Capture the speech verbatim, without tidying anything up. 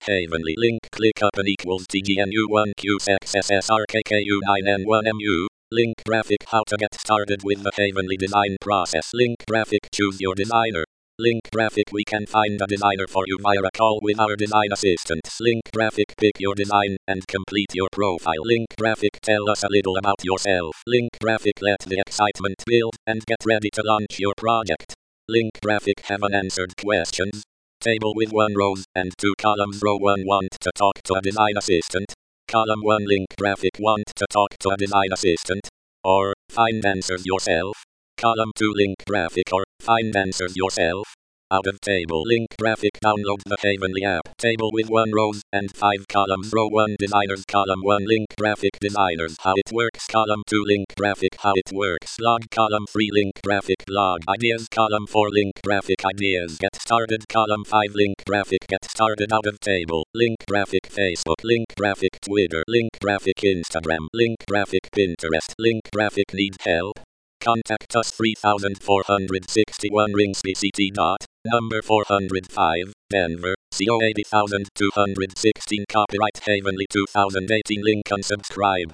Havenly link click up and equals T G N U one Q X S S R K K U nine N one M U. Link graphic how to get started with the Havenly design process. Link graphic choose your designer. Link graphic we can find a designer for you via a call with our design assistants. Link graphic pick your design and complete your profile. Link graphic tell us a little about yourself. Link graphic let the excitement build and get ready to launch your project. Link graphic have unanswered questions. Table with one rows and two columns. Row one want to talk to a design assistant. Column one link graphic want to talk to a design assistant. Or find answers yourself. Column two link graphic or find answers yourself. Out of table link graphic download the Havenly app. Table with one rows and five columns. Row one designers. Column one link graphic designers how it works. Column two link graphic how it works. Log column three link graphic log ideas. Column four link graphic ideas get started. Column five link graphic get started. Out of table link graphic Facebook. Link graphic Twitter. Link graphic Instagram. Link graphic Pinterest. Link graphic need help. Contact us three thousand four hundred sixty-one Ringsby City. Dot, number four hundred five, Denver, C O eighty thousand two hundred sixteen. Copyright Havenly two thousand eighteen. Link unsubscribe.